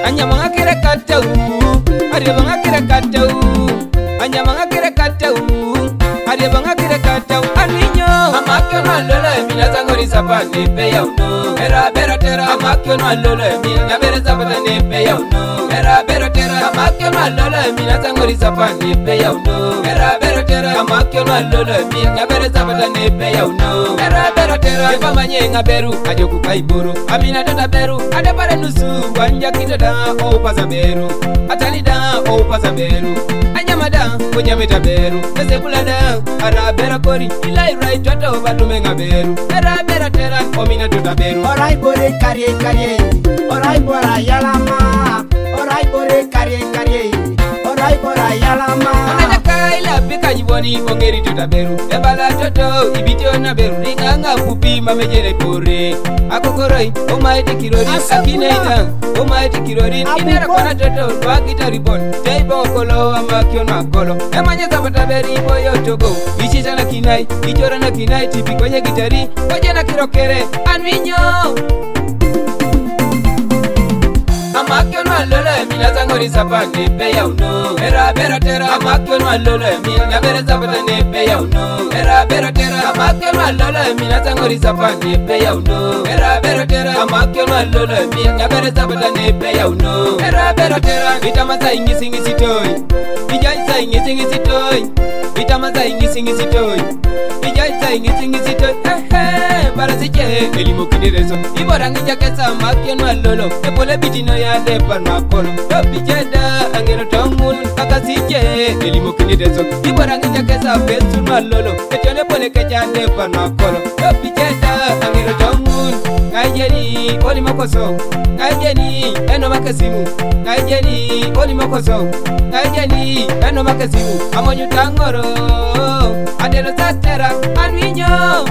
Anyamanga kira katau, aribanga kira katau. Anyamanga kira katau, aribanga kira katau. Aninyo, amakyo na lolo mina zangori sapane pe yauno. Era bera tera, amakyo na lolo mina bera sapane pe yauno. Era bera tera, amakyo na lolo mina zangori sapane pe yauno. Era bera tera, amakyo na lolo mina bera sapane pe yauno. Era bera tera, eba manyenga beru, ajoku kaiburu. Amina dota beru, ade pare nusu, wanja kidada, o pasa beru. Atalida, o pasa beru. Anyamada, kunyamita beru. Ese bulada, ara bera kori, ilai right toto batumenga beru. Era bera tera, omina dota beru. Orai bore karye karye, orai bora yalama. Orai bore karye karye, orai bora yalama. Amana kaila pika nyiboni ongeri dota beru. Ebala toto, ibitio na beru. Ringanga pupi mamejere pore. Akokoroi, omaiti kirori, akineta, omaiti kirori. Inera kona toto, wakita ribon. Teibo kolo, amakyo na kolo. Emanya zapata beri, boyo togo. Ichita na kinai, ichora na kinai. Tipi kwenye gitari, koje na kirokere. Anwinyo amakyo na lolo, mina zangori sapane pe yauno. Era bera tera, amakyo na lolo, mina bera sapane pe yauno. Era bera tera, amakyo na lolo, mina zangori sapane pe yauno. Era bera tera, amakyo na lolo, mina bera sapane pe yauno. Era bera tera, itamasa ingisi toy. Ijaisa ingisi toy. Itamasa ingisi toy. Ijaisa ingisi toy. Barasiche, elimo kidireso. Iborangi jakesa makyo na lolo. Epole bitino ya depa na kolo. Dobijeda, angero tomul, kakasije, elimo kidireso. Iborangi jakesa besu na lolo. Etione pole kecha depa na kolo. Dobijeda, angero tomul, kaijeni, oli mokoso. Kaijeni, eno makasimu. Kaijeni, oli mokoso. Kaijeni, eno makasimu. Amonyu tangoro, adelo satera, anwinyo.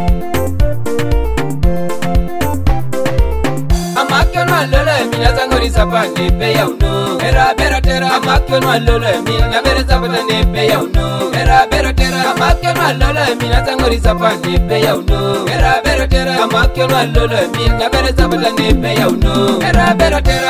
Amakyo na lolo, mina zangori sapane pe yauno. Era bera tera, amakyo na lolo, mina bera sapane pe yauno. Era bera tera, amakyo na lolo, mina zangori sapane pe yauno. Era bera tera, amakyo na lolo, mina bera sapane pe yauno. Era bera tera.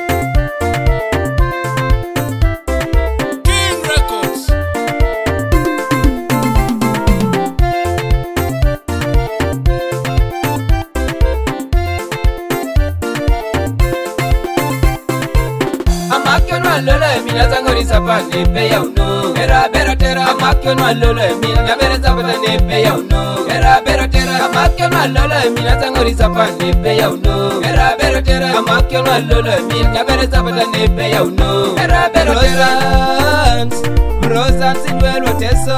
Amakyo na lolo, mina zangori sapane pe yauno. Era bera tera, amakyo na lolo, mina bera sapane pe yauno. Era bera tera, amakyo na lolo, mina zangori sapane pe yauno. Era bera tera, amakyo na lolo, mina bera sapane pe yauno. Era bera tera. Rosans inwelo teso,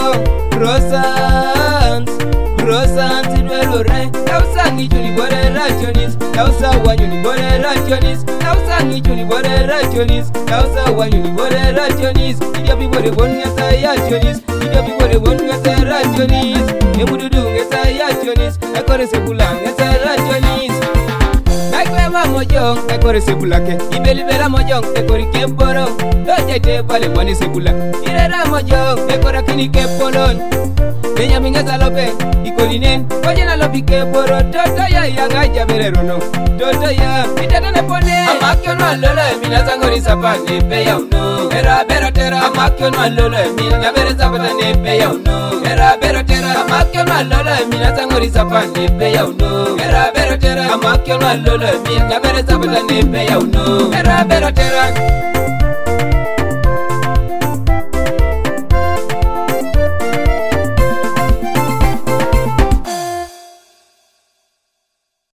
Rosans inwelo re. Tausangi chuni bore rachonis, tausa wanyuni bore rachonis, tausangi chuni bore rachonis, tausa wanyuni bore rachonis. Idia bibore bonga sa yachonis, idia bibore bonga sa rachonis. Emududu ngesa yachonis, ekore sebula ngesa rachonis. Nakwema mojong, ekore sebulake. Ibelibela mojong, ekore kemporo. Dojete pale mwani sebula. Irera mojong, ekore kini kempolon. Nenya mingeza lope, ikolinen. Wajena lopi kemporo. Toto ya yanga jabererono. Toto ya, itatane pone. Amakyo na lolo, mina zangori sapane pe yauno. Era bera tera, amakyo na lolo, mina bera sapane pe yauno. Era bera tera, amakyo na lolo, mina zangori sapane pe yauno. Era bera tera, amakyo na lolo, mina bera sapane pe yauno. Era bera tera.